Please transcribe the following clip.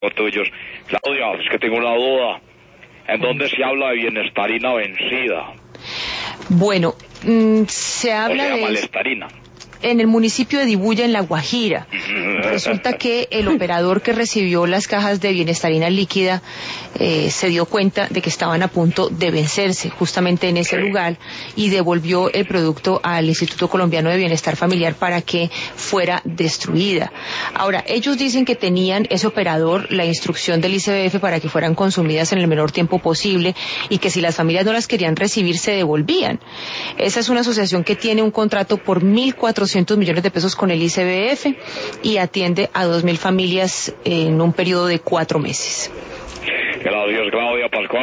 tuyos. Claudia, es que tengo una duda. ¿En dónde se habla de bienestarina vencida? Bueno, se habla de malestarina. En el municipio de Dibuya, en La Guajira. Resulta que el operador que recibió las cajas de bienestarina líquida se dio cuenta de que estaban a punto de vencerse justamente en ese lugar y devolvió el producto al Instituto Colombiano de Bienestar Familiar para que fuera destruida. Ahora, ellos dicen que tenían, ese operador, la instrucción del ICBF para que fueran consumidas en el menor tiempo posible y que si las familias no las querían recibir se devolvían. Esa es una asociación que tiene un contrato por 1.400 millones de pesos con el ICBF y atiende a 2.000 familias en un periodo de 4 meses. Gracias, Claudia Pascual.